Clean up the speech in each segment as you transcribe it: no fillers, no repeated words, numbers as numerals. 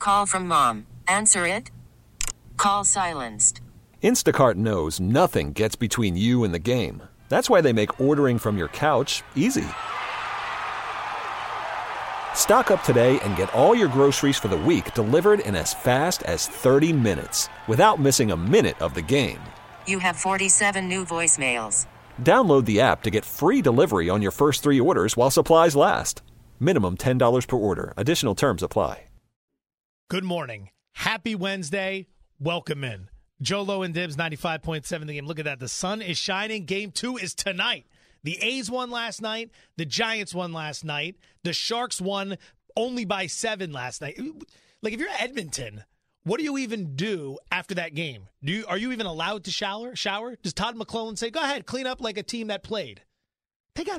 Call from mom. Answer it. Call silenced. Instacart knows nothing gets between you and the game. That's why they make ordering from your couch easy. Stock up today and get all your groceries for the week delivered in as fast as 30 minutes without missing a minute of the game. You have 47 new voicemails. Download the app to get free delivery on your first 3 orders while supplies last. Minimum $10 per order. Additional terms apply. Good morning. Happy Wednesday. Welcome in. Joe Lowe and Dibs, 95.7 the game. Look at that. The sun is shining. Game 2 is tonight. The A's won last night. The Giants won last night. The Sharks won only by 7 last night. Like, if you're Edmonton, what do you even do after that game? Are you even allowed to shower? Does Todd McClellan say, go ahead, clean up like a team that played? They got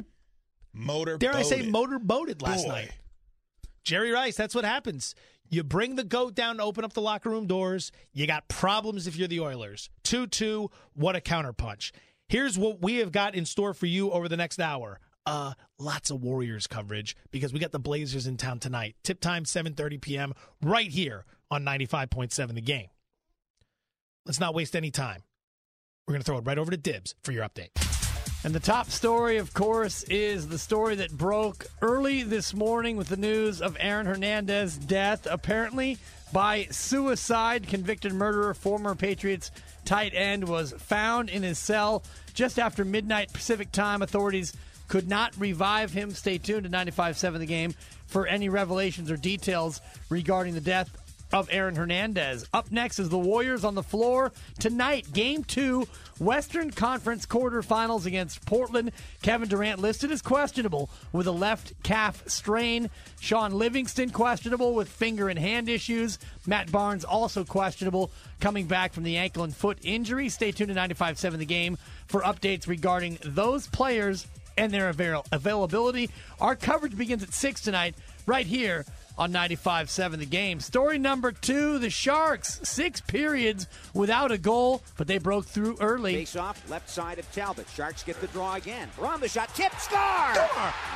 motor-boated last night. Jerry Rice, that's what happens. You bring the goat down to open up the locker room doors. You got problems if you're the Oilers. 2-2, what a counterpunch. Here's what we have got in store for you over the next hour. Lots of Warriors coverage because we got the Blazers in town tonight. Tip time, 7:30 p.m. right here on 95.7 The Game. Let's not waste any time. We're going to throw it right over to Dibs for your update. And the top story, of course, is the story that broke early this morning with the news of Aaron Hernandez's death, apparently by suicide. Convicted murderer, former Patriots tight end, was found in his cell just after midnight Pacific time. Authorities could not revive him. Stay tuned to 95.7 The Game for any revelations or details regarding the death of Aaron Hernandez. Up next is the Warriors on the floor tonight. Game 2, Western Conference quarterfinals against Portland. Kevin Durant listed as questionable with a left calf strain. Sean Livingston questionable with finger and hand issues. Matt Barnes also questionable coming back from the ankle and foot injury. Stay tuned to 95.7 The Game for updates regarding those players and their availability. Our coverage begins at 6 tonight right here on 95.7 The Game. Story number 2, the Sharks. 6 periods without a goal, but they broke through early. Face off, left side of Talbot. Sharks get the draw again. Around the shot, tip, score!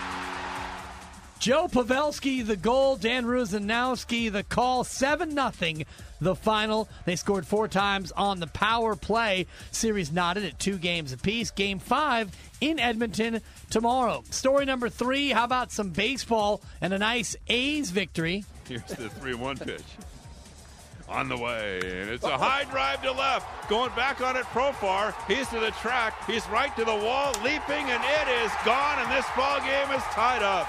Joe Pavelski, the goal. Dan Rusanowski, the call. 7-0, the final. They scored 4 times on the power play. Series knotted at 2 games apiece. Game 5 in Edmonton tomorrow. Story number 3, how about some baseball and a nice A's victory? Here's the 3-1 pitch. On the way, and it's a high drive to left. Going back on it, Profar. He's to the track. He's right to the wall, leaping, and it is gone, and this ball game is tied up.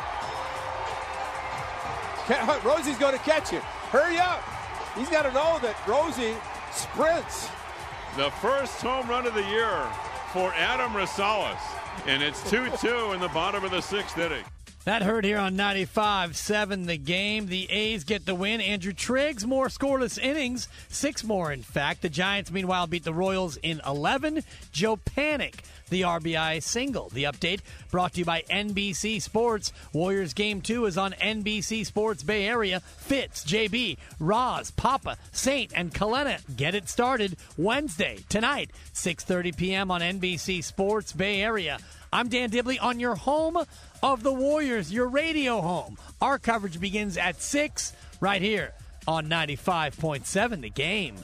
Rosie's going to catch it. Hurry up. He's got to know that Rosie sprints. The first home run of the year for Adam Rosales, and it's 2-2 in the bottom of the 6th inning. That heard here on 95.7 The Game. The A's get the win. Andrew Triggs, more scoreless innings. 6 more, in fact. The Giants, meanwhile, beat the Royals in 11. Joe Panik, the RBI single. The update brought to you by NBC Sports. Warriors Game 2 is on NBC Sports Bay Area. Fitz, JB, Roz, Papa, Saint, and Kalena get it started Wednesday, tonight, 6:30 p.m. on NBC Sports Bay Area. I'm Dan Dibley on your home of the Warriors, your radio home. Our coverage begins at 6 right here on 95.7 The Game.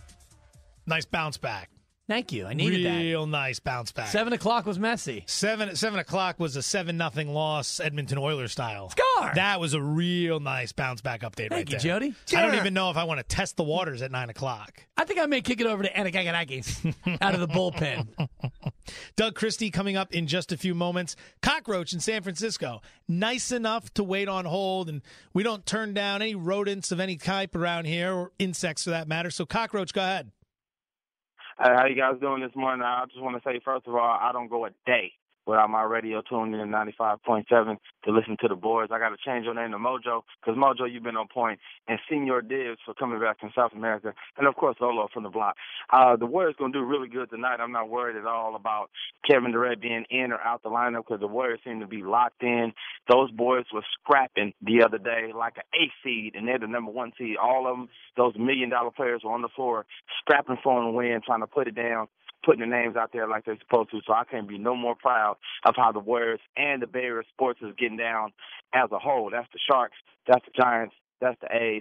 Nice bounce back. Thank you. I needed that. Real nice bounce back. 7 o'clock was messy. 7 o'clock was a 7-0 loss, Edmonton Oilers style. Score! That was a real nice bounce back update. Thank you, there. Jody. I don't even know if I want to test the waters at 9 o'clock. I think I may kick it over to Anakaganakis out of the bullpen. Doug Christie coming up in just a few moments. Cockroach in San Francisco. Nice enough to wait on hold, and we don't turn down any rodents of any type around here, or insects for that matter. So, Cockroach, go ahead. How you guys doing this morning? I just want to say, first of all, I don't go a day without my radio tuned in 95.7 to listen to the boys. I got to change your name to Mojo because, Mojo, you've been on point. And Senior Dibs for coming back from South America. And, of course, Lolo from the block. The Warriors going to do really good tonight. I'm not worried at all about Kevin Durant being in or out the lineup because the Warriors seem to be locked in. Those boys were scrapping the other day like an 8 seed, and they're the number 1 seed. All of them, those $1 million players were on the floor scrapping for them to win, trying to put it down, putting the names out there like they're supposed to. So I can't be no more proud of how the Warriors and the Bay Area sports is getting down as a whole. That's the Sharks. That's the Giants. That's the A's.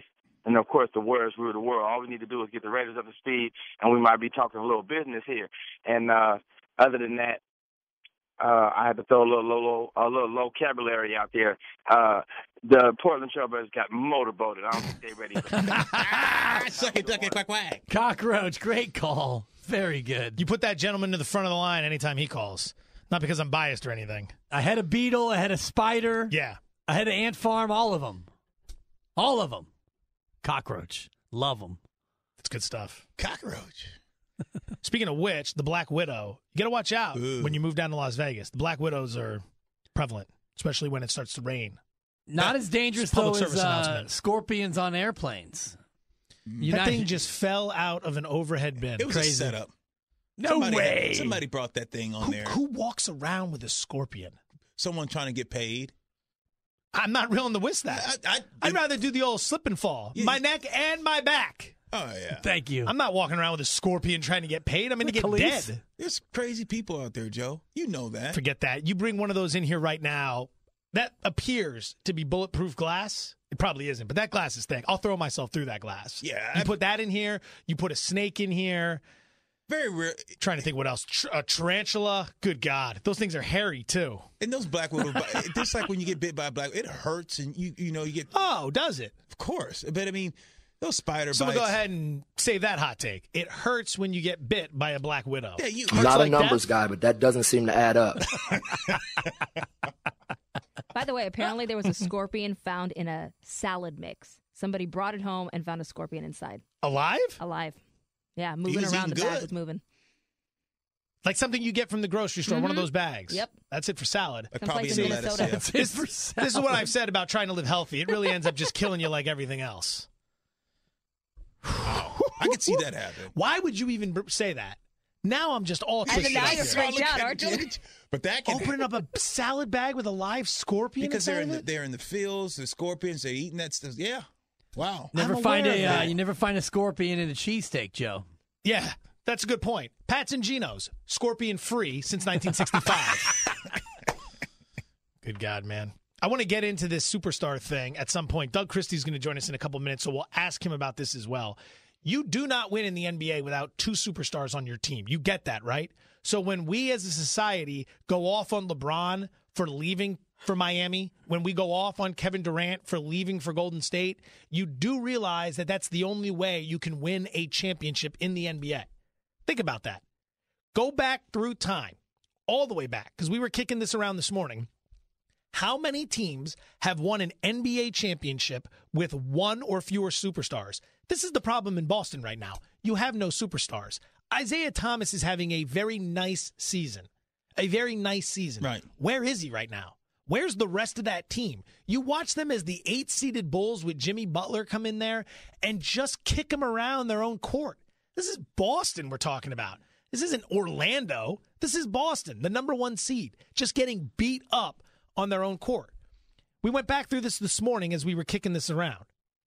And, of course, the Warriors rule the world. All we need to do is get the Raiders up to speed, and we might be talking a little business here. And other than that, I had to throw a little vocabulary out there. The Portland Trailblazers got motorboated. I don't think they're ready for that. Suck it, duck it, quack, quack. Cockroach, great call. Very good. You put that gentleman to the front of the line anytime he calls. Not because I'm biased or anything. I had a beetle. I had a spider. Yeah. I had an ant farm. All of them. All of them. Cockroach. Love them. That's good stuff. Cockroach. Speaking of which, the Black Widow, you got to watch out when you move down to Las Vegas. The Black Widows are prevalent, especially when it starts to rain. Not as dangerous, though, as scorpions on airplanes. That thing just fell out of an overhead bin. It was Crazy. a setup. No way. Somebody brought that thing on there. Who walks around with a scorpion? Someone trying to get paid. I'm not willing to risk that. I'd rather do the old slip and fall. Yeah. My neck and my back. Oh, yeah. Thank you. I'm not walking around with a scorpion trying to get paid. I'm going to get dead. There's crazy people out there, Joe. You know that. Forget that. You bring one of those in here right now. That appears to be bulletproof glass. It probably isn't, but that glass is thick. I'll throw myself through that glass. Yeah. You put that in here. You put a snake in here. Very rare. Trying to think what else. A tarantula. Good God. Those things are hairy, too. And those black widows, just like when you get bit by a black, it hurts and you get. Oh, does it? Of course. But, I mean, those spider bites. So we'll go ahead and save that hot take. It hurts when you get bit by a black widow. Yeah, not a numbers guy, but that doesn't seem to add up. By the way, apparently there was a scorpion found in a salad mix. Somebody brought it home and found a scorpion inside. Alive? Alive. Yeah, moving around. The bag was moving. Like something you get from the grocery store, one of those bags. Yep. That's it for salad. Probably in Minnesota. That's it for salad. This is what I've said about trying to live healthy. It really ends up just killing you like everything else. I could see that happen. Why would you even say that? Now I'm just all twisted. And now you're freaked out, aren't you? But that can opening up a salad bag with a live scorpion because they're in the fields, the scorpions, they're eating that stuff. Yeah. Wow. You never find a scorpion in a cheesesteak, Joe. Yeah, that's a good point. Pat's and Geno's, scorpion free since 1965. Good God, man. I want to get into this superstar thing at some point. Doug Christie's going to join us in a couple minutes, so we'll ask him about this as well. You do not win in the NBA without two superstars on your team. You get that, right? So when we as a society go off on LeBron for leaving for Miami, when we go off on Kevin Durant for leaving for Golden State, you do realize that that's the only way you can win a championship in the NBA. Think about that. Go back through time, all the way back, because we were kicking this around this morning. How many teams have won an NBA championship with one or fewer superstars? This is the problem in Boston right now. You have no superstars. Isaiah Thomas is having a very nice season. A very nice season. Right. Where is he right now? Where's the rest of that team? You watch them as the 8-seeded Bulls with Jimmy Butler come in there and just kick them around their own court. This is Boston we're talking about. This isn't Orlando. This is Boston, the number 1 seed, just getting beat up on their own court. We went back through this morning as we were kicking this around.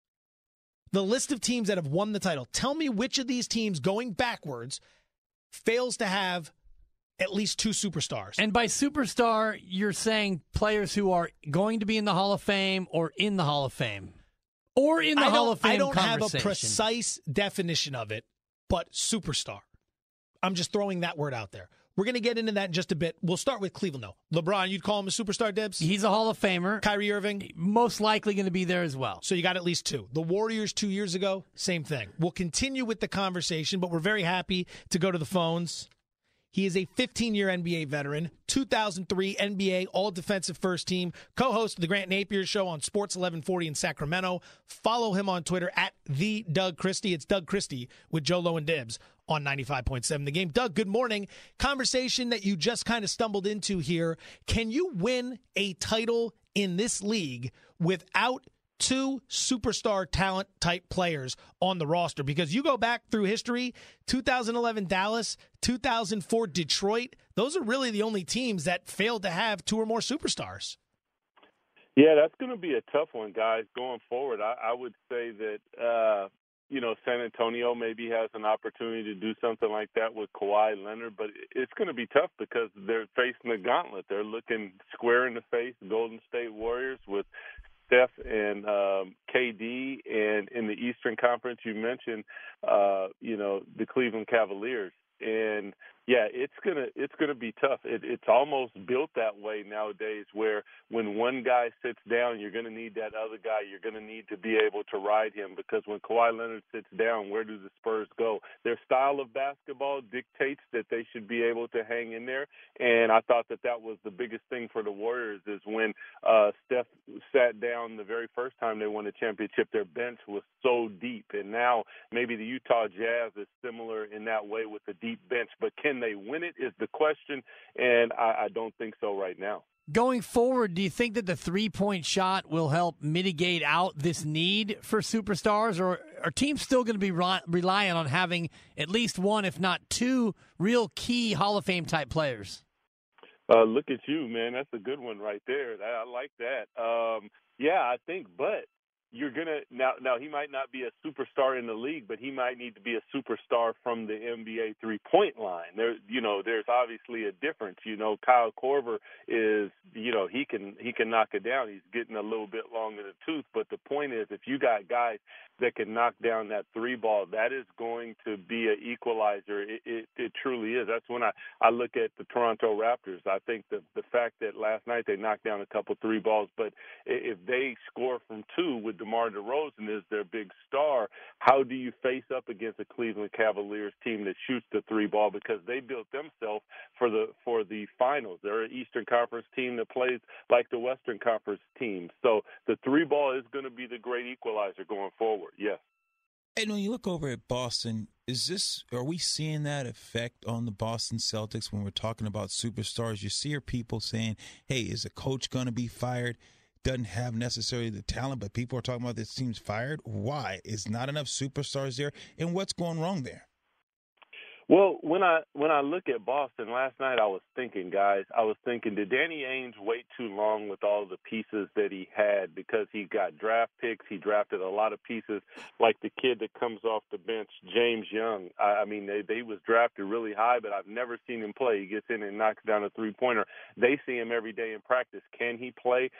The list of teams that have won the title. Tell me which of these teams going backwards fails to have at least two superstars. And by superstar, you're saying players who are going to be in the Hall of Fame or in the Hall of Fame. Or in the Hall of Fame I don't have a conversation. precise definition of it, but superstar. I'm just throwing that word out there. We're going to get into that in just a bit. We'll start with Cleveland, though. LeBron, you'd call him a superstar, Dibs? He's a Hall of Famer. Kyrie Irving? Most likely going to be there as well. So you got at least two. The Warriors 2 years ago, same thing. We'll continue with the conversation, but we're very happy to go to the phones. He is a 15-year NBA veteran, 2003 NBA All-Defensive First Team, co-host of the Grant Napier Show on Sports 1140 in Sacramento. Follow him on Twitter at @TheDougChristie. It's Doug Christie with Joe Low and Dibs on 95.7 The Game. Doug, good morning. Conversation that you just kind of stumbled into here. Can you win a title in this league without two superstar talent type players on the roster? Because you go back through history, 2011 Dallas, 2004 Detroit, those are really the only teams that failed to have two or more superstars. Yeah, that's going to be a tough one, guys, going forward. I would say that, San Antonio maybe has an opportunity to do something like that with Kawhi Leonard, but it's going to be tough because they're facing the gauntlet. They're looking square in the face, Golden State Warriors with Steph and KD, and in the Eastern Conference, you mentioned, the Cleveland Cavaliers. And yeah, it's gonna be tough. It's almost built that way nowadays, where when one guy sits down, you're gonna need that other guy. You're gonna need to be able to ride him, because when Kawhi Leonard sits down, where do the Spurs go? Their style of basketball dictates that they should be able to hang in there. And I thought that was the biggest thing for the Warriors, is when Steph sat down the very first time they won a championship, their bench was so deep. And now maybe the Utah Jazz is similar in that way with a deep bench, but can they win it is the question, and I don't think so right now. Going forward, do you think that the three-point shot will help mitigate out this need for superstars, or are teams still going to be relying on having at least one, if not two, real key Hall of Fame type players? Look at you, man. That's a good one right there. I like that. Yeah, I think, but you're gonna now he might not be a superstar in the league, but he might need to be a superstar from the NBA 3-point line. There's obviously a difference. Kyle Korver is, he can knock it down. He's getting a little bit long in the tooth, but the point is, if you got guys that can knock down that three ball, that is going to be an equalizer. It truly is. That's when I look at the Toronto Raptors. I think the fact that last night they knocked down a couple three balls, but if they score from two with DeMar DeRozan is their big star, how do you face up against a Cleveland Cavaliers team that shoots the three ball? Because they built themselves for the finals. They're an Eastern Conference team that plays like the Western Conference team. So the three ball is going to be the great equalizer going forward. Yes. And when you look over at Boston, are we seeing that effect on the Boston Celtics when we're talking about superstars? You see people saying, hey, is a coach going to be fired? Doesn't have necessarily the talent, but people are talking about this team's fired. Why? Is not enough superstars there? And what's going wrong there? Well, when I look at Boston last night, I was thinking, did Danny Ainge wait too long with all the pieces that he had? Because he got draft picks. He drafted a lot of pieces, like the kid that comes off the bench, James Young. I mean, they was drafted really high, but I've never seen him play. He gets in and knocks down a three-pointer. They see him every day in practice. Can he play?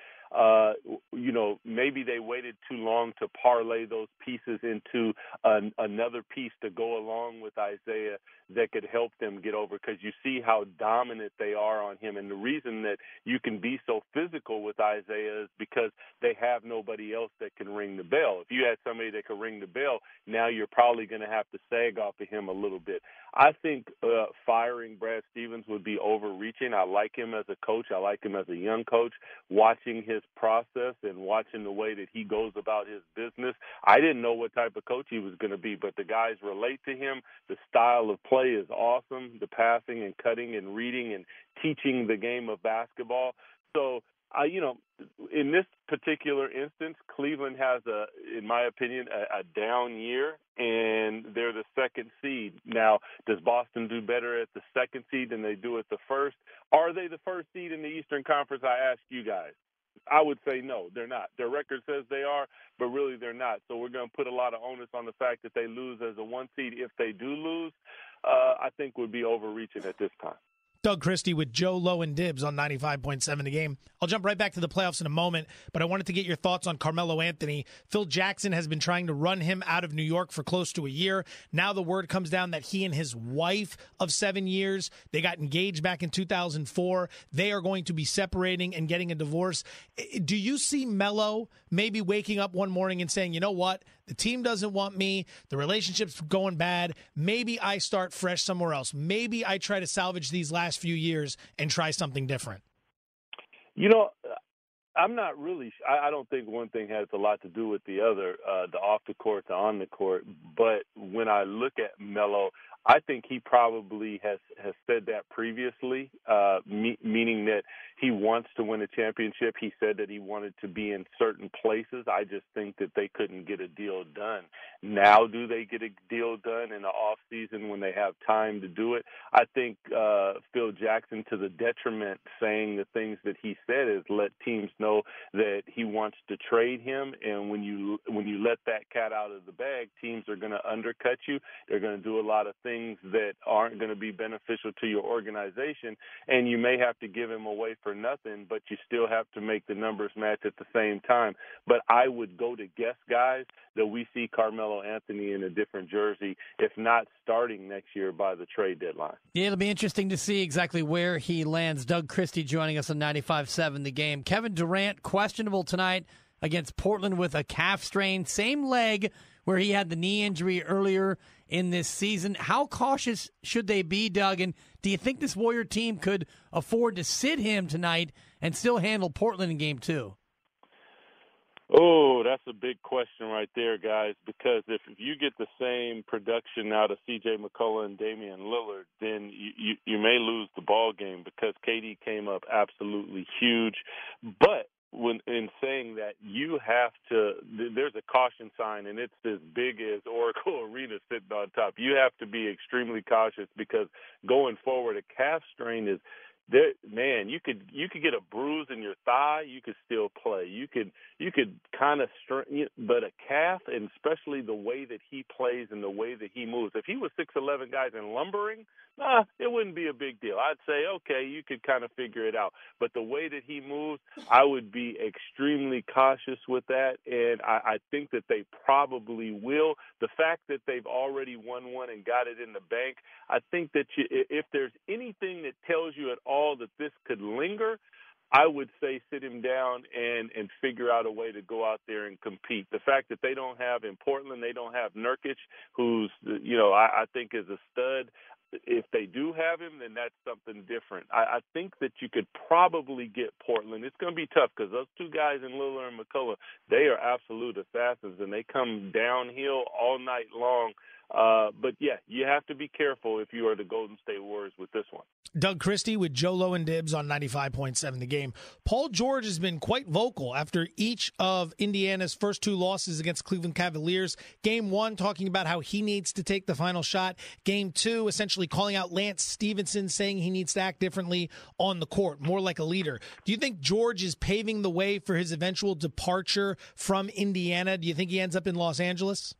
Maybe they waited too long to parlay those pieces into another piece to go along with Isaiah that could help them get over, because you see how dominant they are on him. And the reason that you can be so physical with Isaiah is because they have nobody else that can ring the bell. If you had somebody that could ring the bell, now you're probably going to have to sag off of him a little bit. I think firing Brad Stevens would be overreaching. I like him as a coach. I like him as a young coach. Watching his process and watching the way that he goes about his business, I didn't know what type of coach he was going to be, but the guys relate to him. The style of play is awesome, the passing and cutting and reading and teaching the game of basketball. So, in this particular instance, Cleveland has, in my opinion, a down year, and they're the second seed. Now, does Boston do better at the second seed than they do at the first? Are they the first seed in the Eastern Conference? I ask you guys. I would say no, they're not. Their record says they are, but really they're not. So we're going to put a lot of onus on the fact that they lose as a one seed. If they do lose, I think would be overreaching at this time. Doug Christie with Joe Lowe and Dibs on 95.7 The Game. I'll jump right back to the playoffs in a moment, but I wanted to get your thoughts on Carmelo Anthony. Phil Jackson has been trying to run him out of New York for close to a year. Now the word comes down that he and his wife of 7 years, they got engaged back in 2004. They are going to be separating and getting a divorce. Do you see Melo maybe waking up one morning and saying, you know what? The team doesn't want me. The relationship's going bad. Maybe I start fresh somewhere else. Maybe I try to salvage these last few years and try something different. I'm not really – I don't think one thing has a lot to do with the other, the off the court, the on the court. But when I look at Melo, I think he probably has said that previously, meaning that he wants to win a championship. He said that he wanted to be in certain places. I just think that they couldn't get a deal done. Now, do they get a deal done in the off season when they have time to do it? I think Phil Jackson, to the detriment, saying the things that he said, is let teams know that he wants to trade him. And when you let that cat out of the bag, teams are going to undercut you. They're going to do a lot of things that aren't going to be beneficial to your organization, and you may have to give him away for for nothing, but you still have to make the numbers match at the same time. But I would go to guess, guys, that we see Carmelo Anthony in a different jersey, if not starting next year by the trade deadline. Yeah, it'll be interesting to see exactly where he lands. Doug Christie joining us on 95.7 The Game. Kevin Durant, questionable tonight against Portland with a calf strain, same leg where he had the knee injury earlier in this season. How cautious should they be, Doug? And do you think this Warrior team could afford to sit him tonight and still handle Portland in Game 2? Oh, that's a big question right there, guys, because if you get the same production out of C.J. McCollum and Damian Lillard, then you may lose the ball game because KD came up absolutely huge. But when in saying that, you have to – there's a caution sign, and it's as big as Oracle Arena sitting on top. You have to be extremely cautious because going forward, a calf strain is – man, you could get a bruise in your thigh, you could still play. You could kind of but a calf, and especially the way that he plays and the way that he moves. If he was 6'11", guys, and lumbering, it wouldn't be a big deal. I'd say, okay, you could kind of figure it out. But the way that he moves, I would be extremely cautious with that, and I think that they probably will. The fact that they've already won one and got it in the bank, I think that if there's anything that tells you at all that this could linger, I would say sit him down and figure out a way to go out there and compete. The fact that they don't have in Portland, they don't have Nurkic, who's, I think is a stud. If they do have him, then that's something different. I think that you could probably get Portland. It's going to be tough because those two guys in Lillard and McCullough, they are absolute assassins, and they come downhill all night long. But, yeah, you have to be careful if you are the Golden State Warriors with this one. Doug Christie with Joe Low and Dibs on 95.7 The Game. Paul George has been quite vocal after each of Indiana's first two losses against Cleveland Cavaliers. Game 1, talking about how he needs to take the final shot. Game 2, essentially calling out Lance Stevenson, saying he needs to act differently on the court, more like a leader. Do you think George is paving the way for his eventual departure from Indiana? Do you think he ends up in Los Angeles?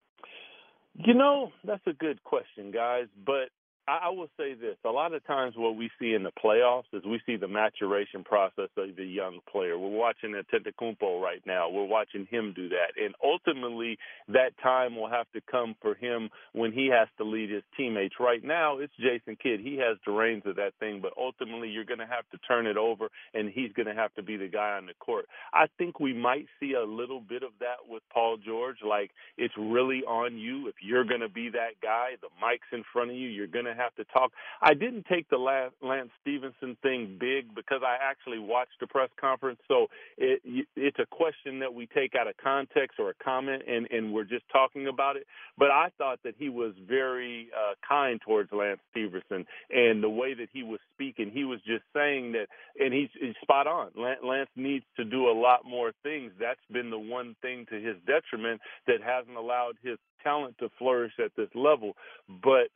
That's a good question, guys, but I will say this. A lot of times what we see in the playoffs is we see the maturation process of the young player. We're watching Antetokounmpo right now. We're watching him do that. And ultimately, that time will have to come for him when he has to lead his teammates. Right now, it's Jason Kidd. He has the reins of that thing, but ultimately you're going to have to turn it over, and he's going to have to be the guy on the court. I think we might see a little bit of that with Paul George. Like, it's really on you. If you're going to be that guy, the mic's in front of you, you're going to have to talk. I didn't take the Lance Stevenson thing big because I actually watched the press conference, so it's a question that we take out of context or a comment, and we're just talking about it. But I thought that he was very kind towards Lance Stevenson, and the way that he was speaking, he was just saying that, and he's spot on. Lance needs to do a lot more things. That's been the one thing to his detriment that hasn't allowed his talent to flourish at this level. But,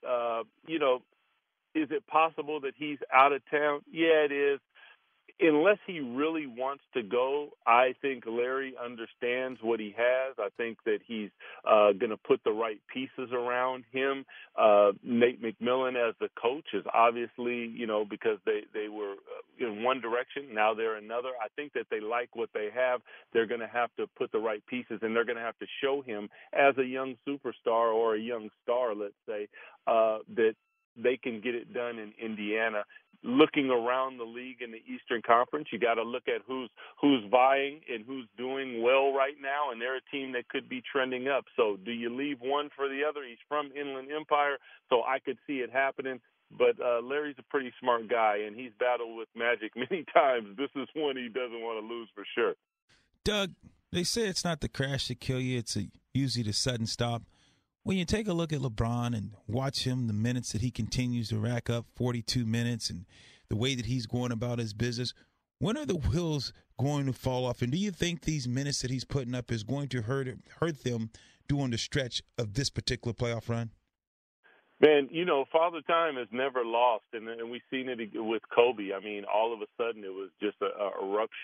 is it possible that he's out of town? Yeah, it is. Unless he really wants to go, I think Larry understands what he has. I think that he's going to put the right pieces around him. Nate McMillan as the coach is obviously, because they were in one direction, now they're another. I think that they like what they have. They're going to have to put the right pieces, and they're going to have to show him as a young superstar or a young star, let's say, that they can get it done in Indiana. Looking around the league in the Eastern Conference, you got to look at who's vying and who's doing well right now, and they're a team that could be trending up. So do you leave one for the other? He's from Inland Empire, so I could see it happening. But Larry's a pretty smart guy, and he's battled with Magic many times. This is one he doesn't want to lose for sure. Doug, they say it's not the crash that kill you, it's usually the sudden stop. When you take a look at LeBron and watch him, the minutes that he continues to rack up, 42 minutes, and the way that he's going about his business, when are the wheels going to fall off? And do you think these minutes that he's putting up is going to hurt them during the stretch of this particular playoff run? Man, Father Time is never lost, and we've seen it with Kobe. I mean, all of a sudden it was just a rupture.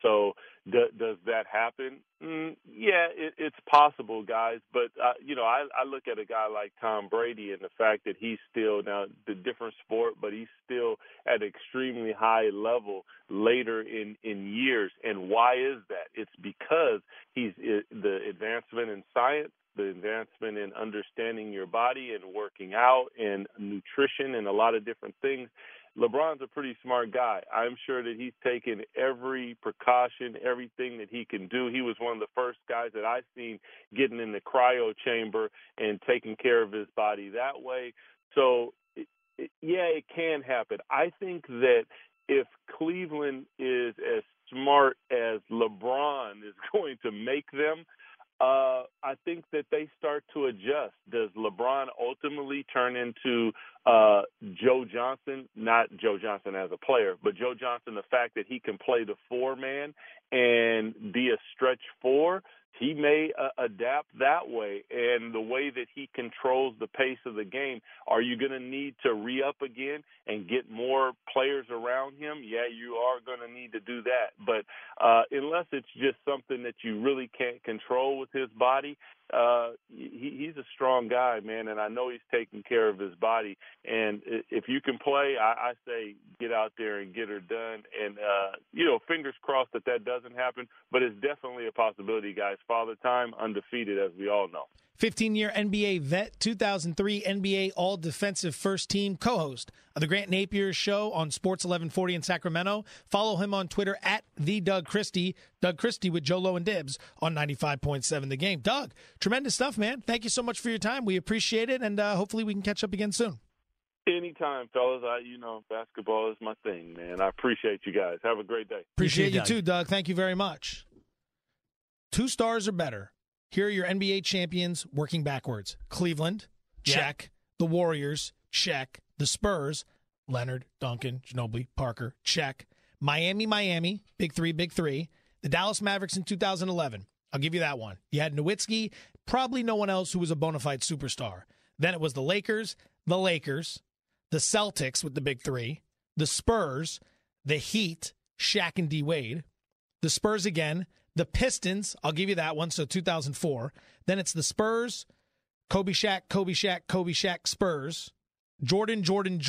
So does that happen? Yeah, it's possible, guys. But, I look at a guy like Tom Brady and the fact that he's still, now the different sport, but he's still at extremely high level later in years. And why is that? It's because he's the advancement in science, the advancement in understanding your body and working out and nutrition and a lot of different things. LeBron's a pretty smart guy. I'm sure that he's taken every precaution, everything that he can do. He was one of the first guys that I've seen getting in the cryo chamber and taking care of his body that way. So, yeah, it can happen. I think that if Cleveland is as smart as LeBron is going to make them, I think that they start to adjust. Does LeBron ultimately turn into Joe Johnson? Not Joe Johnson as a player, but Joe Johnson, the fact that he can play the four-man and be a stretch four, he may adapt that way. And the way that he controls the pace of the game, are you going to need to re-up again and get more players around him? Yeah, you are going to need to do that. But unless it's just something that you really can't control with his body, he's a strong guy, man, and I know he's taking care of his body. And if you can play, I say get out there and get her done. And, fingers crossed that doesn't happen, but it's definitely a possibility, guys. Father Time, undefeated, as we all know. 15-year NBA vet, 2003 NBA All-Defensive First Team, co-host of the Grant Napier Show on Sports 1140 in Sacramento. Follow him on Twitter at @TheDougChristie. Doug Christie with Joe Low and Dibs on 95.7 The Game. Doug, tremendous stuff, man. Thank you so much for your time. We appreciate it, and hopefully we can catch up again soon. Anytime, fellas. Basketball is my thing, man. I appreciate you guys. Have a great day. Appreciate you too, Doug. Thank you very much. 2 stars or better. Here are your NBA champions working backwards. Cleveland, check. The Warriors, check. The Spurs, Leonard, Duncan, Ginobili, Parker, check. Miami, big three. The Dallas Mavericks in 2011. I'll give you that one. You had Nowitzki, probably no one else who was a bona fide superstar. Then it was the Lakers, the Celtics with the big three, the Spurs, the Heat, Shaq and D. Wade, the Spurs again, the Pistons, I'll give you that one, so 2004. Then it's the Spurs, Kobe, Shaq, Spurs, Jordan.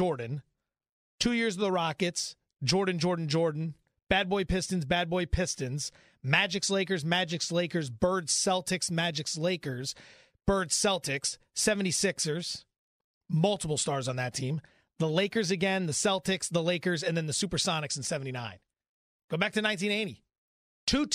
2 years of the Rockets, Jordan, Bad Boy Pistons, Magic's Lakers, Bird Celtics, Magic's Lakers, Bird Celtics, 76ers, multiple stars on that team. The Lakers again, the Celtics, the Lakers, and then the Supersonics in 79. Go back to 1980. 2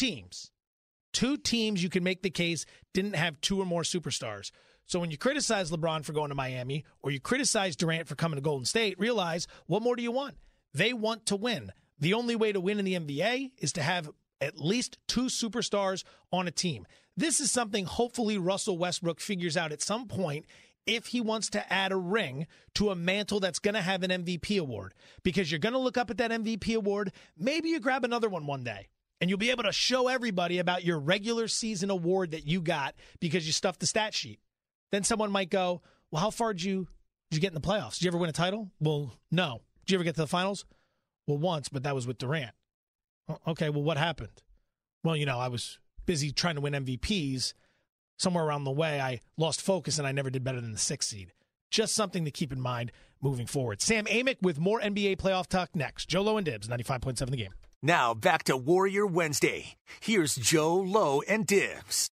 teams you can make the case didn't have 2 or more superstars. So when you criticize LeBron for going to Miami or you criticize Durant for coming to Golden State, realize, what more do you want? They want to win. The only way to win in the NBA is to have at least 2 superstars on a team. This is something hopefully Russell Westbrook figures out at some point if he wants to add a ring to a mantle that's going to have an MVP award. Because you're going to look up at that MVP award, maybe you grab another one day. And you'll be able to show everybody about your regular season award that you got because you stuffed the stat sheet. Then someone might go, well, how far did you get in the playoffs? Did you ever win a title? Well, no. Did you ever get to the finals? Well, once, but that was with Durant. Okay, well, what happened? Well, I was busy trying to win MVPs. Somewhere around the way, I lost focus and I never did better than the 6th seed. Just something to keep in mind moving forward. Sam Amick with more NBA playoff talk next. Joe Low and Dibs, 95.7 The Game. Now back to Warrior Wednesday. Here's Joe Low and Dibs.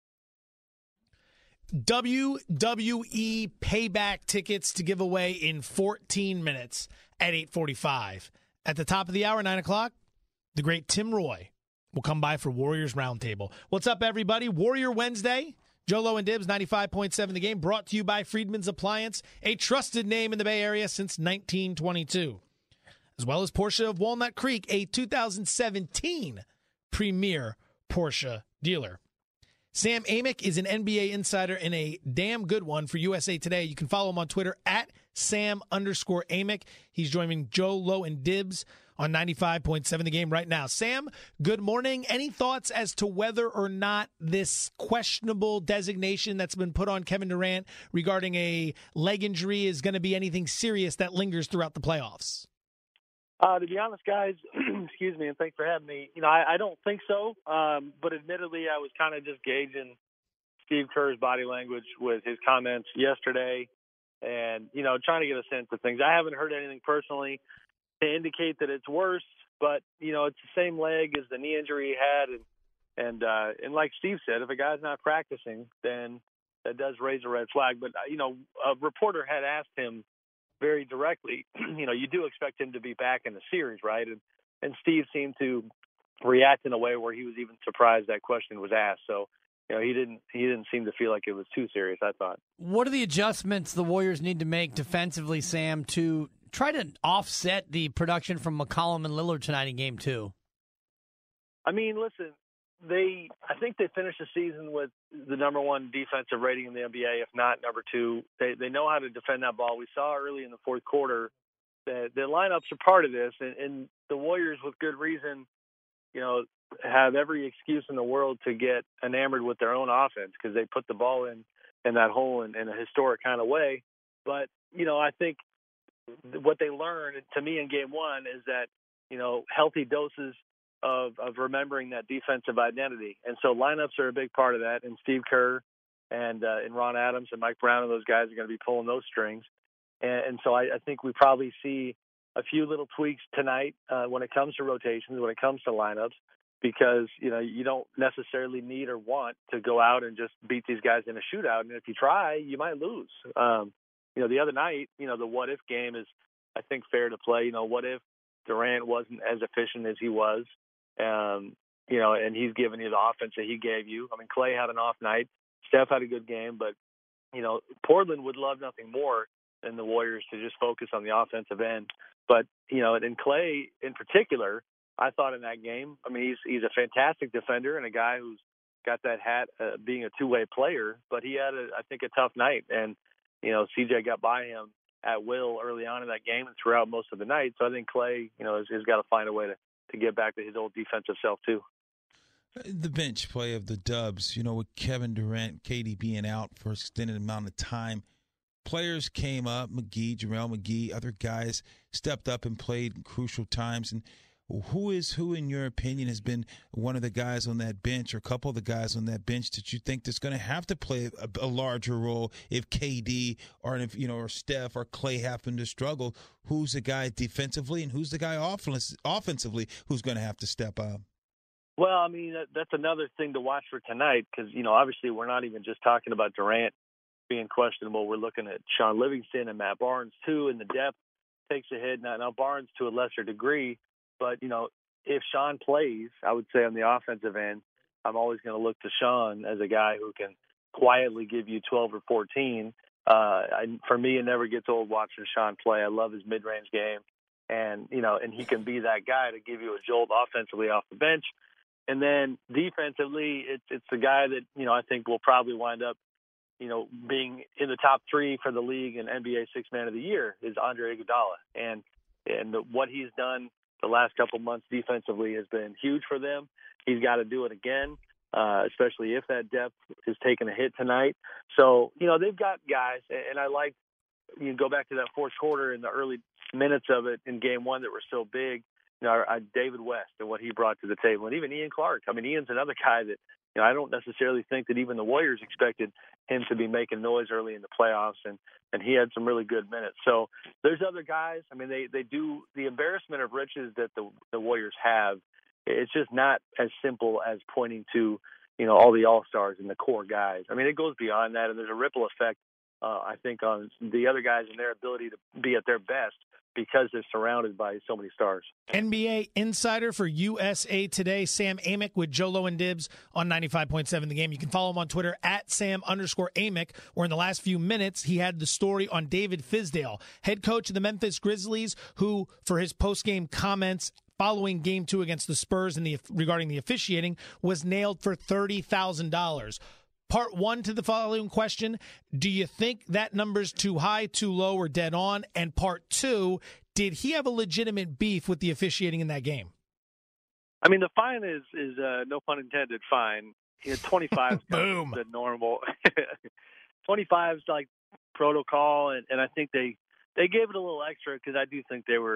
WWE Payback tickets to give away in 14 minutes at 8:45. At the top of the hour, 9 o'clock, the great Tim Roy will come by for Warriors Roundtable. What's up, everybody? Warrior Wednesday. Joe Low and Dibs, 95.7 The Game, brought to you by Friedman's Appliance, a trusted name in the Bay Area since 1922. As well as Porsche of Walnut Creek, a 2017 premier Porsche dealer. Sam Amick is an NBA insider and a damn good one for USA Today. You can follow him on Twitter at Sam_Amick. He's joining Joe Low and Dibs on 95.7 The Game right now. Sam, good morning. Any thoughts as to whether or not this questionable designation that's been put on Kevin Durant regarding a leg injury is going to be anything serious that lingers throughout the playoffs? To be honest, guys, excuse me, and thanks for having me. I don't think so. But admittedly, I was kind of just gauging Steve Kerr's body language with his comments yesterday and, trying to get a sense of things. I haven't heard anything personally to indicate that it's worse, but, it's the same leg as the knee injury he had. And like Steve said, if a guy's not practicing, then that does raise a red flag. But, a reporter had asked him very directly, you do expect him to be back in the series, right? And Steve seemed to react in a way where he was even surprised that question was asked. So, he didn't seem to feel like it was too serious, I thought. What are the adjustments the Warriors need to make defensively, Sam, to try to offset the production from McCollum and Lillard tonight in Game 2? I mean, listen, I think they finished the season with the number one defensive rating in the NBA, if not number two. They know how to defend that ball. We saw early in the fourth quarter that the lineups are part of this, and the Warriors, with good reason, have every excuse in the world to get enamored with their own offense because they put the ball in that hole in a historic kind of way. But, I think what they learned to me in Game 1 is that, healthy doses of remembering that defensive identity. And so lineups are a big part of that. And Steve Kerr and Ron Adams and Mike Brown and those guys are going to be pulling those strings. And so I think we probably see a few little tweaks tonight when it comes to rotations, when it comes to lineups, because, you don't necessarily need or want to go out and just beat these guys in a shootout. And if you try, you might lose. The other night, the what-if game is, I think, fair to play. What if Durant wasn't as efficient as he was? And he's given you the offense that he gave you. I mean, Clay had an off night. Steph had a good game. But, Portland would love nothing more than the Warriors to just focus on the offensive end. But, and Clay in particular, I thought in that game, I mean, he's a fantastic defender and a guy who's got that hat being a two-way player. But he had, I think, a tough night. And, CJ got by him at will early on in that game and throughout most of the night. So I think Clay, has got to find a way to get back to his old defensive self too. The bench play of the Dubs, with Kevin Durant, KD being out for an extended amount of time, players came up, JaVale McGee, other guys stepped up and played in crucial times. And who in your opinion has been one of the guys on that bench or a couple of the guys on that bench that you think that's going to have to play a larger role if KD or if or Steph or Clay happen to struggle? Who's the guy defensively and who's the guy offensively who's going to have to step up? Well, I mean, that's another thing to watch for tonight because, obviously we're not even just talking about Durant being questionable. We're looking at Sean Livingston and Matt Barnes too, and the depth takes a hit. Now Barnes to a lesser degree. But, if Sean plays, I would say on the offensive end, I'm always going to look to Sean as a guy who can quietly give you 12 or 14. For me, it never gets old watching Sean play. I love his mid-range game. And, and he can be that guy to give you a jolt offensively off the bench. And then defensively, it's the guy that, I think will probably wind up, being in the top 3 for the league and NBA Sixth Man of the Year is Andre Iguodala. And what he's done the last couple months defensively has been huge for them. He's got to do it again, especially if that depth is taking a hit tonight. So, they've got guys, and I like you go back to that fourth quarter in the early minutes of it in Game 1 that were so big. David West and what he brought to the table, and even Ian Clark. I mean, Ian's another guy that I don't necessarily think that even the Warriors expected him to be making noise early in the playoffs, and he had some really good minutes. So there's other guys. I mean, they do the embarrassment of riches that the Warriors have. It's just not as simple as pointing to, all the all-stars and the core guys. I mean, it goes beyond that, and there's a ripple effect, I think, on the other guys and their ability to be at their best because they're surrounded by so many stars. NBA insider for USA Today, Sam Amick with Joe Low and Dibs on 95.7 The Game. You can follow him on Twitter at Sam_Amick, where in the last few minutes he had the story on David Fizdale, head coach of the Memphis Grizzlies, who, for his post-game comments following Game 2 against the Spurs and regarding the officiating, was nailed for $30,000. Part 1 to the following question, do you think that number's too high, too low, or dead on? And part 2, did he have a legitimate beef with the officiating in that game? I mean, the fine is no pun intended, fine. 25 is Boom. The normal. 25 is like protocol, and I think they gave it a little extra because I do think they were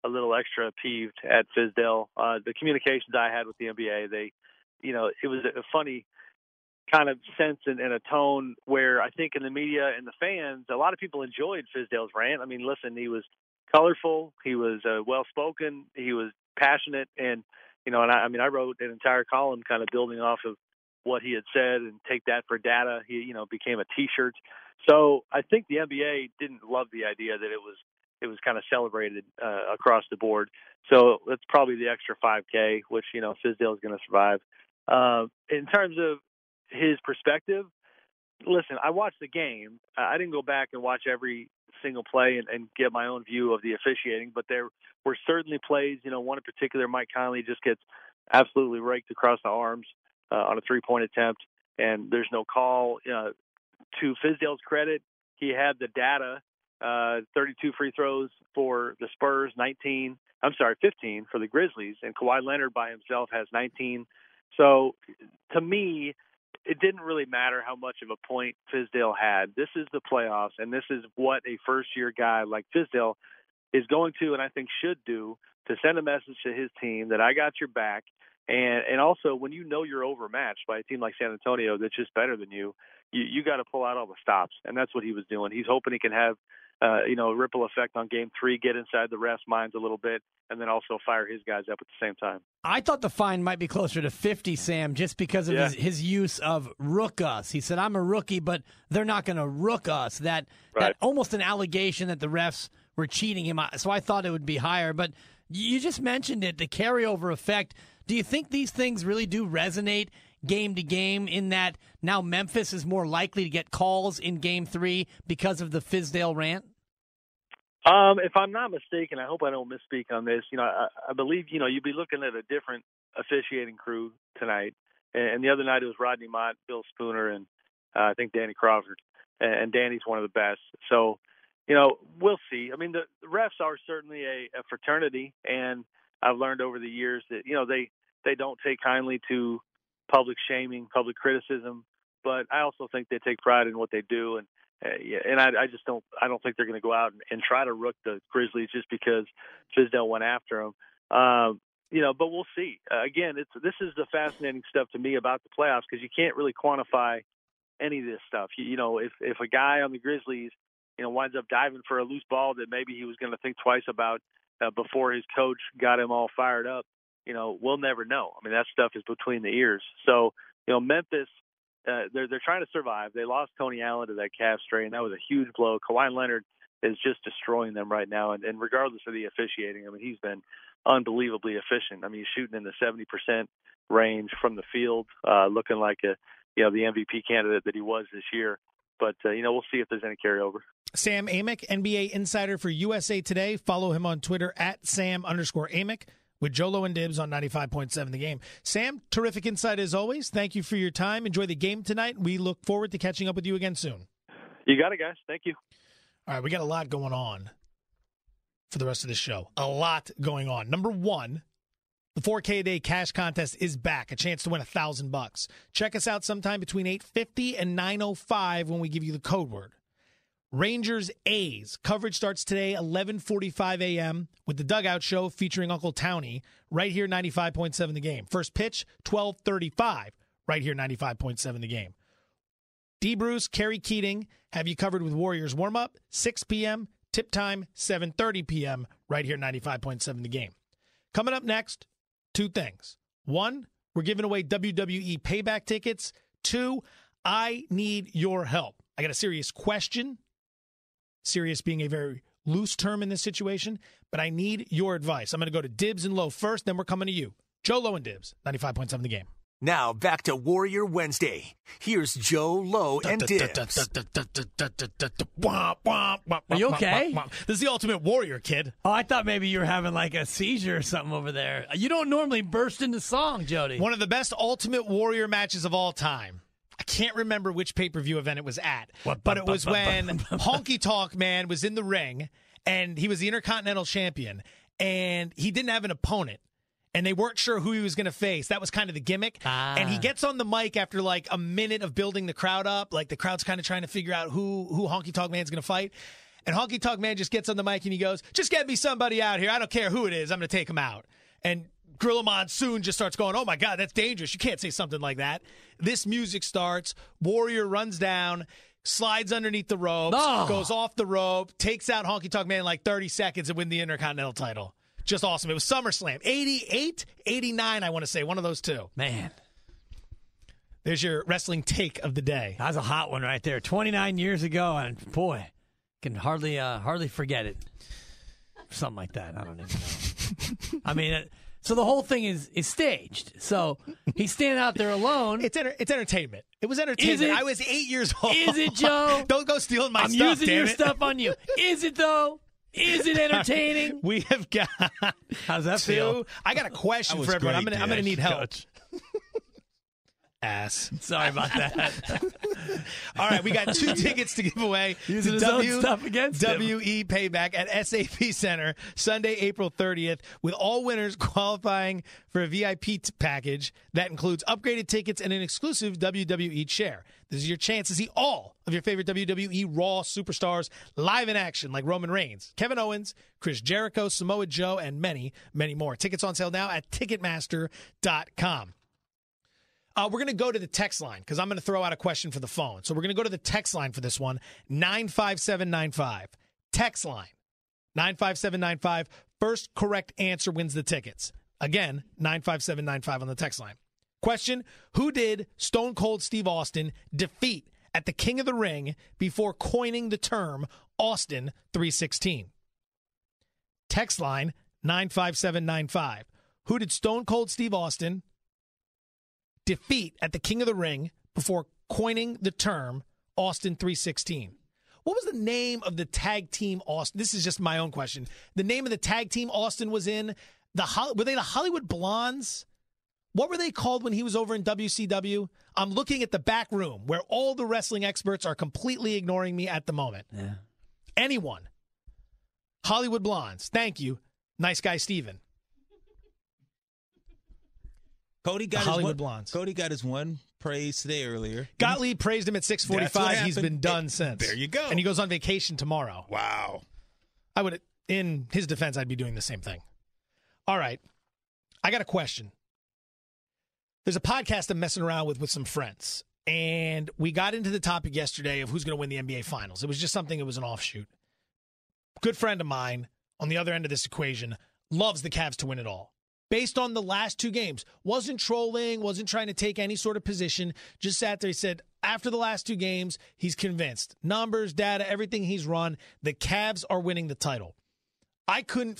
a little extra peeved at Fizdale. The communications I had with the NBA, it was a funny kind of sense and a tone where I think in the media and the fans, a lot of people enjoyed Fizdale's rant. I mean, listen, he was colorful, he was well-spoken, he was passionate, and I wrote an entire column kind of building off of what he had said and take that for data. He, became a T-shirt. So I think the NBA didn't love the idea that it was kind of celebrated across the board. So that's probably the extra $5K, which, Fizdale is going to survive. In terms of his perspective, listen, I watched the game. I didn't go back and watch every single play and get my own view of the officiating, but there were certainly plays, one in particular, Mike Conley just gets absolutely raked across the arms on a three-point attempt, and there's no call. To Fizdale's credit, he had the data, 32 free throws for the Spurs, 15 for the Grizzlies, and Kawhi Leonard by himself has 19. So to me, it didn't really matter how much of a point Fizdale had. This is the playoffs, and this is what a first-year guy like Fizdale is going to, and I think should do, to send a message to his team that I got your back. And also, when you're overmatched by a team like San Antonio that's just better than you got to pull out all the stops, and that's what he was doing. He's hoping he can have a ripple effect on Game 3, get inside the refs' minds a little bit, and then also fire his guys up at the same time. I thought the fine might be closer to 50, Sam, just because of his use of rook us. He said, I'm a rookie, but they're not going to rook us. That almost an allegation that the refs were cheating him. So I thought it would be higher. But you just mentioned it, the carryover effect. Do you think these things really do resonate game to game in that now Memphis is more likely to get calls in Game 3 because of the Fizdale rant? If I'm not mistaken, I hope I don't misspeak on this. I believe, you'd be looking at a different officiating crew tonight. And the other night it was Rodney Mott, Bill Spooner, and I think Danny Crawford. And Danny's one of the best. So, we'll see. I mean, the refs are certainly a fraternity, and I've learned over the years that, they don't take kindly to public shaming, public criticism, but I also think they take pride in what they do. And I don't think they're going to go out and try to rook the Grizzlies just because Fizdale went after them. But we'll see. Again, this is the fascinating stuff to me about the playoffs, because you can't really quantify any of this stuff. If a guy on the Grizzlies, winds up diving for a loose ball that maybe he was going to think twice about before his coach got him all fired up, we'll never know. I mean, that stuff is between the ears. So, Memphis, they're trying to survive. They lost Tony Allen to that calf strain. That was a huge blow. Kawhi Leonard is just destroying them right now. And regardless of the officiating, I mean, he's been unbelievably efficient. I mean, he's shooting in the 70% range from the field, looking like the MVP candidate that he was this year. But, we'll see if there's any carryover. Sam Amick, NBA insider for USA Today. Follow him on Twitter at Sam_Amick. With Jolo and Dibs on 95.7 The Game. Sam, terrific insight as always. Thank you for your time. Enjoy the game tonight. We look forward to catching up with you again soon. You got it, guys. Thank you. All right, we got a lot going on for the rest of this show. A lot going on. Number one, the 4K a day cash contest is back. A chance to win $1,000. Check us out sometime between 8:50 and 9:05 when we give you the code word. Rangers A's coverage starts today 11:45 a.m. with the Dugout Show featuring Uncle Townie right here 95.7 The Game. First pitch 12:35 right here 95.7 The Game. D. Bruce, Kerry Keating have you covered with Warriors warm-up 6 p.m. Tip time 7:30 p.m. right here 95.7 The Game. Coming up next, two things. One, we're giving away WWE Payback tickets. Two, I need your help. I got a serious question. Serious being a very loose term in this situation, but I need your advice. I'm going to go to Dibs and Low first, then we're coming to you. Joe Low and Dibs, 95.7 The Game. Now back to Warrior Wednesday. Here's Joe Low and Dibs. Are you okay? This is the Ultimate Warrior, kid. Oh, I thought maybe you were having like a seizure or something over there. You don't normally burst into song, Jody. One of the best Ultimate Warrior matches of all time. I can't remember which pay-per-view event it was at, but it was when Honky Tonk Man was in the ring, and he was the Intercontinental Champion, and he didn't have an opponent, and they weren't sure who he was going to face. That was kind of the gimmick. And he gets on the mic after like a minute of building the crowd up, like the crowd's kind of trying to figure out who Honky Tonk Man's going to fight. And Honky Tonk Man just gets on the mic and he goes, just get me somebody out here. I don't care who it is. I'm going to take him out. And Gorilla Monsoon just starts going, oh, my God, that's dangerous. You can't say something like that. This music starts. Warrior runs down, slides underneath the ropes, goes off the rope, takes out Honky Tonk Man in like 30 seconds and win the Intercontinental title. Just awesome. It was SummerSlam. 88, 89, I want to say. One of those two. Man. There's your wrestling take of the day. That was a hot one right there. 29 years ago, and boy, can hardly forget it. Something like that. I don't even know. I mean, so the whole thing is staged. So he's standing out there alone. It's entertainment. It was entertainment. I was 8 years old. Is it, Joe? Don't go stealing my I'm stuff, using damn your it. stuff on you. Is it, though? Is it entertaining? We have got How's that feel? I got a question for everyone. I'm gonna need help. Ass. Sorry about that. All right, we got 2 tickets to give away. Using his own stuff against him. WE Payback at SAP Center, Sunday, April 30th, with all winners qualifying for a VIP package that includes upgraded tickets and an exclusive WWE chair. This is your chance to see all of your favorite WWE Raw superstars live in action, like Roman Reigns, Kevin Owens, Chris Jericho, Samoa Joe, and many, many more. Tickets on sale now at Ticketmaster.com. We're going to go to the text line because I'm going to throw out a question for the phone. So we're going to go to the text line for this one, 95795. Text line, 95795. First correct answer wins the tickets. Again, 95795 on the text line. Question, who did Stone Cold Steve Austin defeat at the King of the Ring before coining the term Austin 316? Text line, 95795. Who did Stone Cold Steve Austin defeat at the King of the Ring before coining the term Austin 316? What was the name of the tag team Austin? This is just my own question. The name of the tag team Austin was in, were they the Hollywood Blondes? What were they called when he was over in WCW? I'm looking at the back room where all the wrestling experts are completely ignoring me at the moment. Yeah. Anyone? Hollywood Blondes. Thank you. Nice guy, Steven. Cody got Hollywood Blondes. Cody got his one praise today earlier. Gottlieb praised him at 6:45. He's been done since. There you go. And he goes on vacation tomorrow. Wow. I would, in his defense, I'd be doing the same thing. All right. I got a question. There's a podcast I'm messing around with some friends. And we got into the topic yesterday of who's going to win the NBA Finals. It was just something, it was an offshoot. Good friend of mine on the other end of this equation loves the Cavs to win it all. Based on the last 2 games. Wasn't trolling, wasn't trying to take any sort of position. Just sat there. He said, after the last 2 games, he's convinced. Numbers, data, everything he's run, the Cavs are winning the title. I couldn't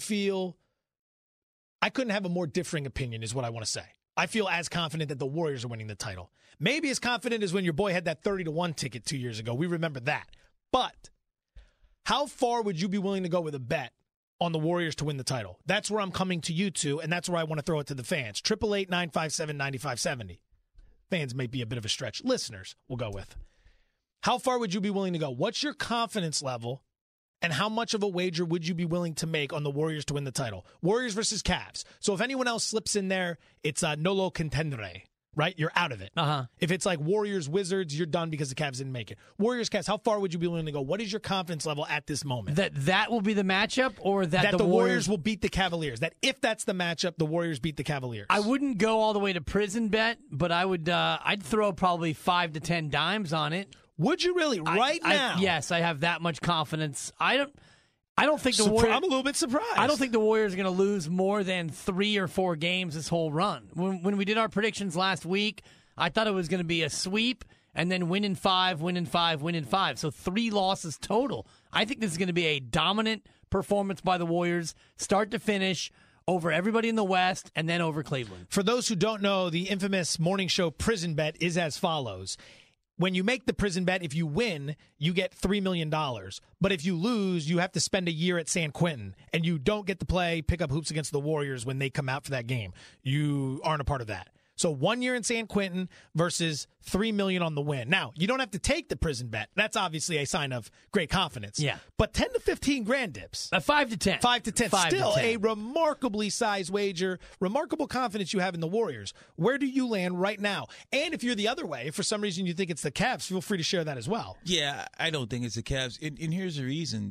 have a more differing opinion, is what I want to say. I feel as confident that the Warriors are winning the title. Maybe as confident as when your boy had that 30-1 ticket 2 years ago. We remember that. But how far would you be willing to go with a bet on the Warriors to win the title? That's where I'm coming to you two, and that's where I want to throw it to the fans. 888-957-9570. Fans may be a bit of a stretch. Listeners, we'll go with. How far would you be willing to go? What's your confidence level, and how much of a wager would you be willing to make on the Warriors to win the title? Warriors versus Cavs. So if anyone else slips in there, it's nolo contendere, right? You're out of it. If it's like Warriors, Wizards, you're done because the Cavs didn't make it. Warriors, Cavs, how far would you be willing to go? What is your confidence level at this moment? That will be the matchup, or that the Warriors will beat the Cavaliers? That if that's the matchup, the Warriors beat the Cavaliers? I wouldn't go all the way to prison bet, but I would. I'd throw probably 5 to 10 dimes on it. Would you really? Right now? Yes, I have that much confidence. I don't think the Warriors. I'm a little bit surprised. I don't think the Warriors are going to lose more than 3 or 4 games this whole run. When we did our predictions last week, I thought it was going to be a sweep and then win in 5, win in 5, win in 5. So 3 losses total. I think this is going to be a dominant performance by the Warriors, start to finish, over everybody in the West and then over Cleveland. For those who don't know, the infamous morning show prison bet is as follows. When you make the prison bet, if you win, you get $3 million. But if you lose, you have to spend a year at San Quentin, and you don't get to play pickup hoops against the Warriors when they come out for that game. You aren't a part of that. So 1 year in San Quentin versus $3 million on the win. Now, you don't have to take the prison bet. That's obviously a sign of great confidence. Yeah. But 10 to 15 grand dips. 5 to 10. 5 to 10. Still a remarkably sized wager. Remarkable confidence you have in the Warriors. Where do you land right now? And if you're the other way, if for some reason you think it's the Cavs, feel free to share that as well. Yeah, I don't think it's the Cavs. And here's the reason.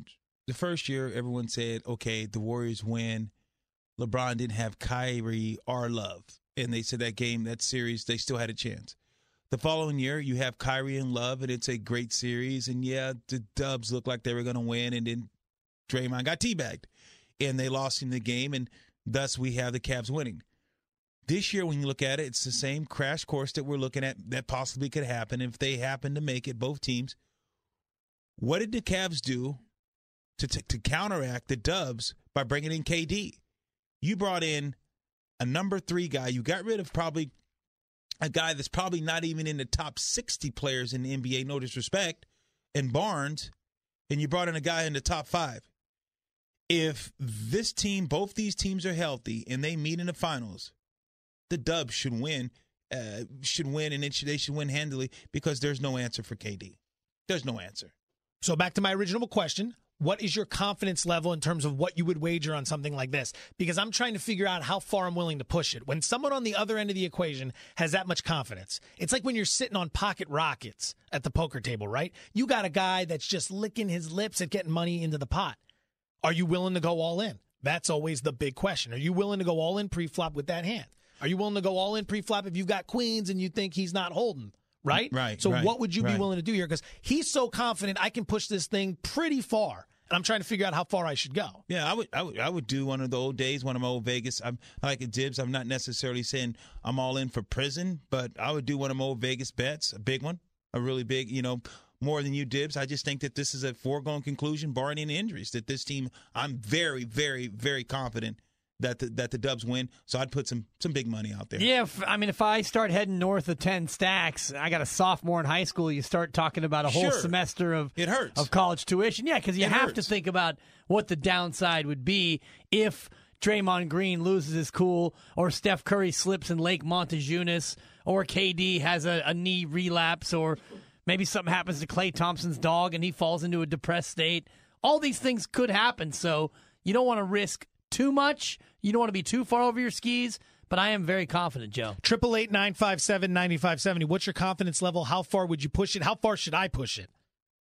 the first year, everyone said, okay, the Warriors win. LeBron didn't have Kyrie or Love. And they said that series, they still had a chance. The following year, you have Kyrie and Love, and it's a great series. And, yeah, the Dubs looked like they were going to win, and then Draymond got teabagged. And they lost in the game, and thus we have the Cavs winning. This year, when you look at it, it's the same crash course that we're looking at that possibly could happen if they happen to make it, both teams. What did the Cavs do to counteract the Dubs by bringing in KD? You brought in a number 3 guy. You got rid of probably a guy that's probably not even in the top 60 players in the NBA, no disrespect, in Barnes, and you brought in a guy in the top 5. If this team, both these teams are healthy and they meet in the finals, the Dubs should win, and they should win handily because there's no answer for KD. There's no answer. So back to my original question. What is your confidence level in terms of what you would wager on something like this? Because I'm trying to figure out how far I'm willing to push it. When someone on the other end of the equation has that much confidence, it's like when you're sitting on pocket rockets at the poker table, right? You got a guy that's just licking his lips at getting money into the pot. Are you willing to go all in? That's always the big question. Are you willing to go all in pre-flop with that hand? Are you willing to go all in pre-flop if you've got queens and you think he's not holding? Right? Right. So what would you be willing to do here? Because he's so confident I can push this thing pretty far. And I'm trying to figure out how far I should go. Yeah, I would do one of the old days, one of my old Vegas. I like a dibs. I'm not necessarily saying I'm all in for prison, but I would do one of my old Vegas bets, a big one, a really big, more than you dibs. I just think that this is a foregone conclusion, barring any injuries, that this team, I'm very, very, very confident that the Dubs win. So I'd put some big money out there. Yeah, if I start heading north of 10 stacks, I got a sophomore in high school, you start talking about a whole semester of college tuition. Yeah, because you have to think about what the downside would be if Draymond Green loses his cool, or Steph Curry slips in Lake Montejunas, or KD has a knee relapse, or maybe something happens to Klay Thompson's dog and he falls into a depressed state. All these things could happen, so you don't want to risk too much. You don't want to be too far over your skis, but I am very confident, Joe. 888-957-9570. What's your confidence level? How far would you push it? How far should I push it?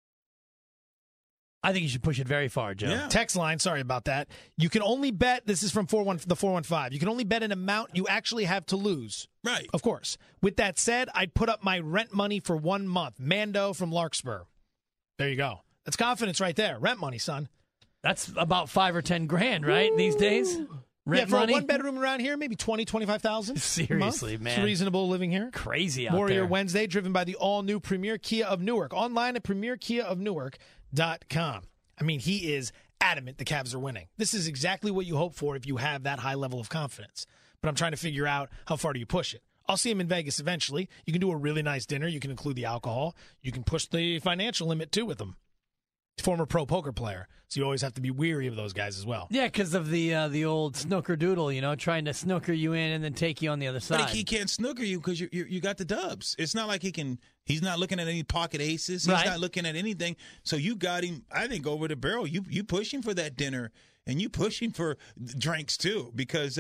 I think you should push it very far, Joe. Yeah. Text line, sorry about that. You can only bet, this is from the 415, you can only bet an amount you actually have to lose. Right. Of course. With that said, I'd put up my rent money for 1 month. Mando from Larkspur. There you go. That's confidence right there. Rent money, son. That's about $5 or $10,000, right? These days. Rent for money? a 1-bedroom around here, maybe $20,000-$25,000. Seriously, man, it's reasonable living here. Crazy out Warrior there. Wednesday, driven by the all-new Premier Kia of Newark. Online at premierkiaofnewark.com. I mean, he is adamant the Cavs are winning. This is exactly what you hope for if you have that high level of confidence. But I'm trying to figure out how far do you push it. I'll see him in Vegas eventually. You can do a really nice dinner. You can include the alcohol. You can push the financial limit too with him. Former pro poker player, so you always have to be weary of those guys as well. Yeah, because of the old snooker doodle, trying to snooker you in and then take you on the other side. But he can't snooker you because you got the Dubs. It's not like he's not looking at any pocket aces. He's not looking at anything. So you got him, I think, over the barrel. You push him for that dinner, and you push him for drinks too, because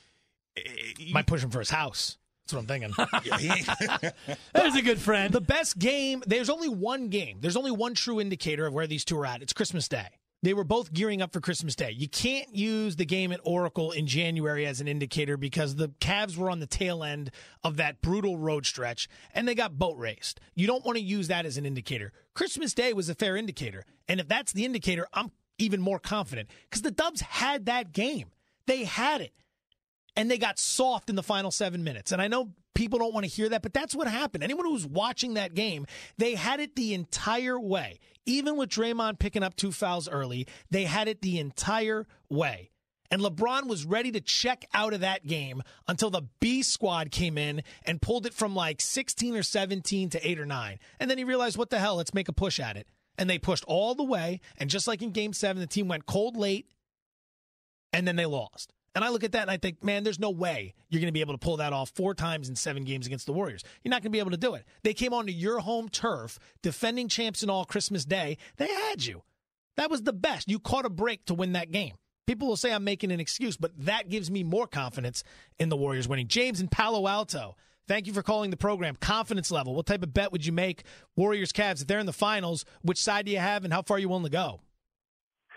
might push him for his house. That's what I'm thinking. There's a good friend. The best game, there's only one game. There's only one true indicator of where these two are at. It's Christmas Day. They were both gearing up for Christmas Day. You can't use the game at Oracle in January as an indicator because the Cavs were on the tail end of that brutal road stretch, and they got boat raced. You don't want to use that as an indicator. Christmas Day was a fair indicator, and if that's the indicator, I'm even more confident because the Dubs had that game. They had it. And they got soft in the final 7 minutes. And I know people don't want to hear that, but that's what happened. Anyone who's watching that game, they had it the entire way. Even with Draymond picking up 2 fouls early, they had it the entire way. And LeBron was ready to check out of that game until the B squad came in and pulled it from like 16 or 17 to 8 or 9. And then he realized, what the hell, let's make a push at it. And they pushed all the way. And just like in Game 7, the team went cold late, and then they lost. And I look at that and I think, man, there's no way you're going to be able to pull that off 4 times in 7 games against the Warriors. You're not going to be able to do it. They came onto your home turf, defending champs and all Christmas Day. They had you. That was the best. You caught a break to win that game. People will say I'm making an excuse, but that gives me more confidence in the Warriors winning. James in Palo Alto, thank you for calling the program. Confidence level. What type of bet would you make? Warriors, Cavs, if they're in the finals, which side do you have and how far are you willing to go?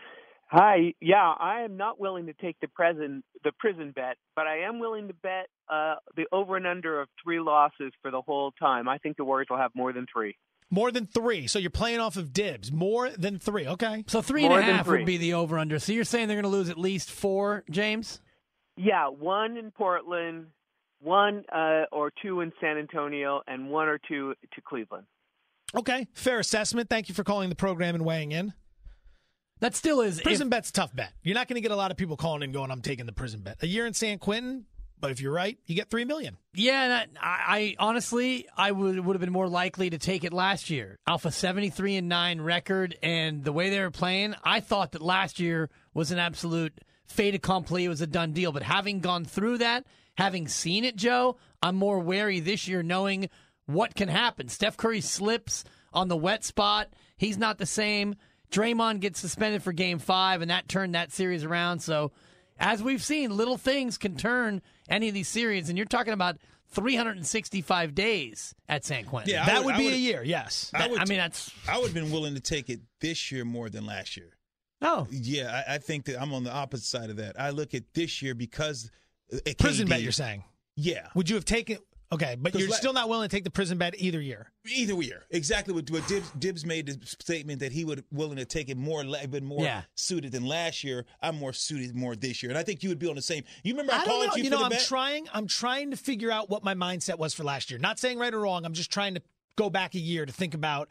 Hi. Yeah, I am not willing to take the prison bet, but I am willing to bet the over and under of 3 losses for the whole time. I think the Warriors will have more than 3. More than 3. So you're playing off of dibs. More than 3. Okay. So 3.5 would be the over under. So you're saying they're going to lose at least 4, James? Yeah, 1 in Portland, 1 or 2 in San Antonio, and 1 or 2 to Cleveland. Okay, fair assessment. Thank you for calling the program and weighing in. That still is... Prison bet's a tough bet. You're not going to get a lot of people calling in going, I'm taking the prison bet. A year in San Quentin, but if you're right, you get $3 million. Yeah, I honestly, I would have been more likely to take it last year. Alpha 73-9 record, and the way they were playing, I thought that last year was an absolute fait accompli. It was a done deal. But having gone through that, having seen it, Joe, I'm more wary this year knowing what can happen. Steph Curry slips on the wet spot. He's not the same. Draymond gets suspended for Game 5, and that turned that series around. So, as we've seen, little things can turn any of these series, and you're talking about 365 days at San Quentin. Yeah, that would be a year, yes. I would have been willing to take it this year more than last year. Oh. Yeah, I think that I'm on the opposite side of that. I look at this year because prison bet, you're saying? Yeah. Would you have taken... Okay, but you're still not willing to take the prison bet either year. Either year, exactly what Dibs made the statement that he would willing to take it more suited than last year. I'm more suited more this year, and I think you would be on the same. You remember I called you for the bet? I'm trying to figure out what my mindset was for last year. Not saying right or wrong. I'm just trying to go back a year to think about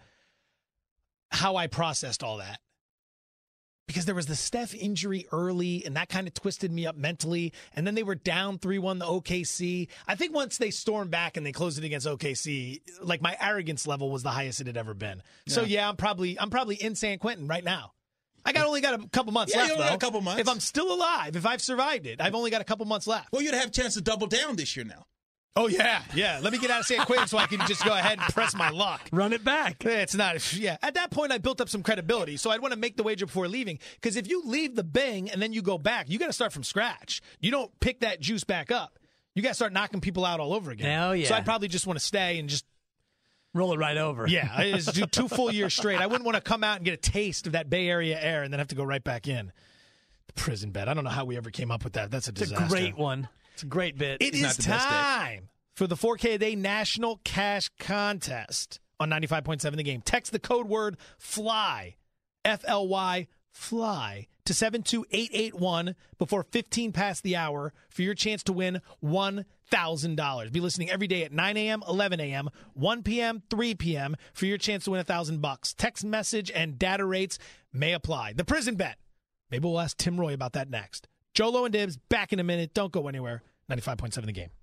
how I processed all that. Because there was the Steph injury early, and that kind of twisted me up mentally. And then they were down 3-1 to OKC. I think once they stormed back and they closed it against OKC, like my arrogance level was the highest it had ever been. Yeah. So yeah, I'm probably in San Quentin right now. Only got a couple months left, though. Got a couple months. If I'm still alive, if I've survived it, I've only got a couple months left. Well, you'd have a chance to double down this year now. Oh, yeah. Let me get out of San Quentin so I can just go ahead and press my luck. Run it back. It's not, yeah. At that point, I built up some credibility, so I'd want to make the wager before leaving. Because if you leave the Bing and then you go back, you got to start from scratch. You don't pick that juice back up. You got to start knocking people out all over again. Hell yeah. So I'd probably just want to stay and just roll it right over. Yeah, I just do 2 full years straight. I wouldn't want to come out and get a taste of that Bay Area air and then have to go right back in. The prison bet. I don't know how we ever came up with that. That's a disaster. It's a great one. It's a great bit. It is time for the 4K a Day National Cash Contest on 95.7 The Game. Text the code word FLY, F-L-Y, FLY, to 72881 before 15 past the hour for your chance to win $1,000. Be listening every day at 9 a.m., 11 a.m., 1 p.m., 3 p.m. for your chance to win $1,000. Text message and data rates may apply. The prison bet. Maybe we'll ask Tim Roy about that next. Jolo and Dibs, back in a minute. Don't go anywhere. 95.7 The Game.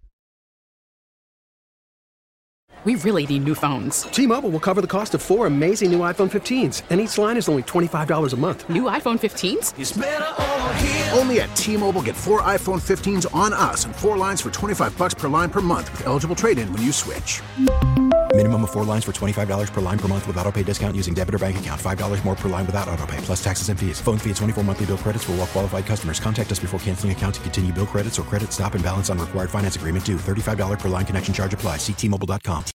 We really need new phones. T-Mobile will cover the cost of 4 amazing new iPhone 15s, and each line is only $25 a month. New iPhone 15s? It's better over here. Only at T-Mobile, get 4 iPhone 15s on us and 4 lines for $25 per line per month with eligible trade-in when you switch. Minimum of 4 lines for $25 per line per month with auto-pay discount using debit or bank account. $5 more per line without auto-pay, plus taxes and fees. Phone fee at 24 monthly bill credits for well-qualified customers. Contact us before canceling account to continue bill credits or credit stop and balance on required finance agreement due. $35 per line connection charge applies. See T-Mobile.com.